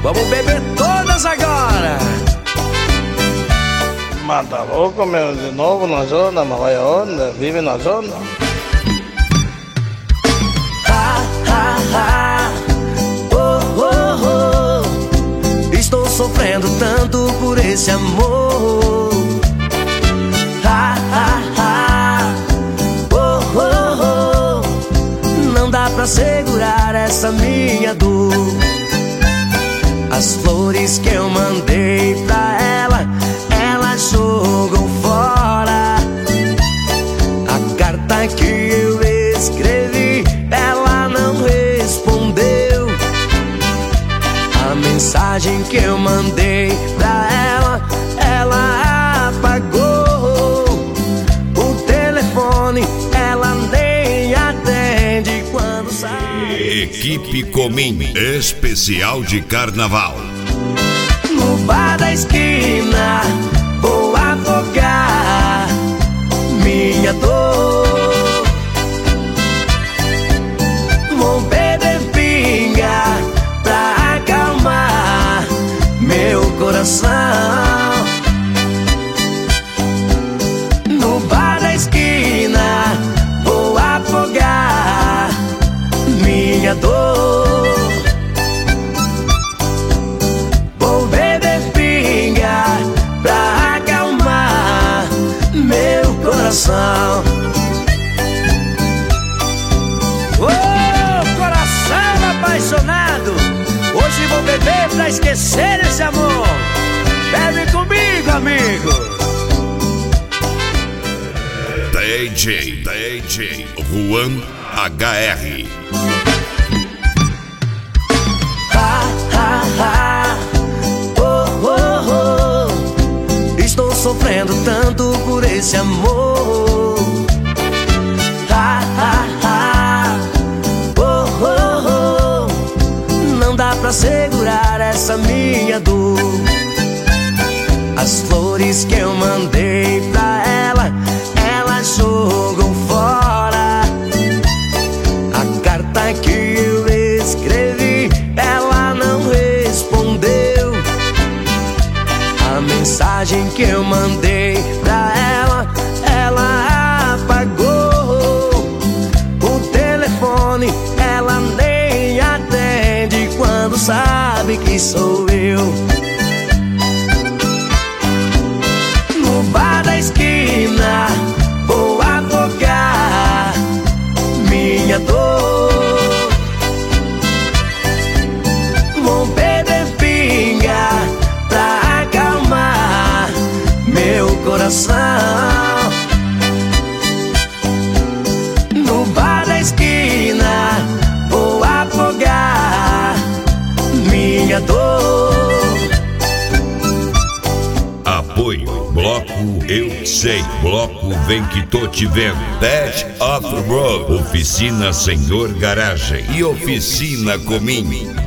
Vamos beber todas agora. Mata louco, meu, de novo na zona, mas vai aonde? Vive na zona? Estou sofrendo tanto por esse amor. Não dá pra segurar essa minha dor. As flores que eu mandei pra ela, ela jogou fora. A carta que eu escrevi, ela não respondeu. A mensagem que eu mandei pra ela, ela apagou. O telefone, ela nem atende quando sai. Equipe Comim, especial de carnaval. No bar da esquina vou afogar minha dor. Vou beber pinga pra acalmar meu coração. No bar da esquina vou afogar minha dor. Vou beber pinga pra acalmar meu coração. Ô, coração apaixonado, hoje vou beber pra esquecer esse amor. Bebe comigo, amigo. DJ Juan HR. Estou sofrendo tanto por esse amor. Não dá pra segurar essa minha dor. As flores que eu mandei pra ela, ela jogou fora. A carta que eu escrevi, ela não respondeu. A mensagem que eu mandei pra ela, ela apagou. O telefone, ela nem atende quando sabe que sou eu. No bar da esquina vou afogar minha dor. Vou beber pinga pra acalmar meu coração. No bar da esquina vou afogar minha dor. Apoio Bloco Eu Sei, Bloco Vem Que Tô Te Vendo, Pet Off Road, Oficina Senhor Garagem e Oficina Comim.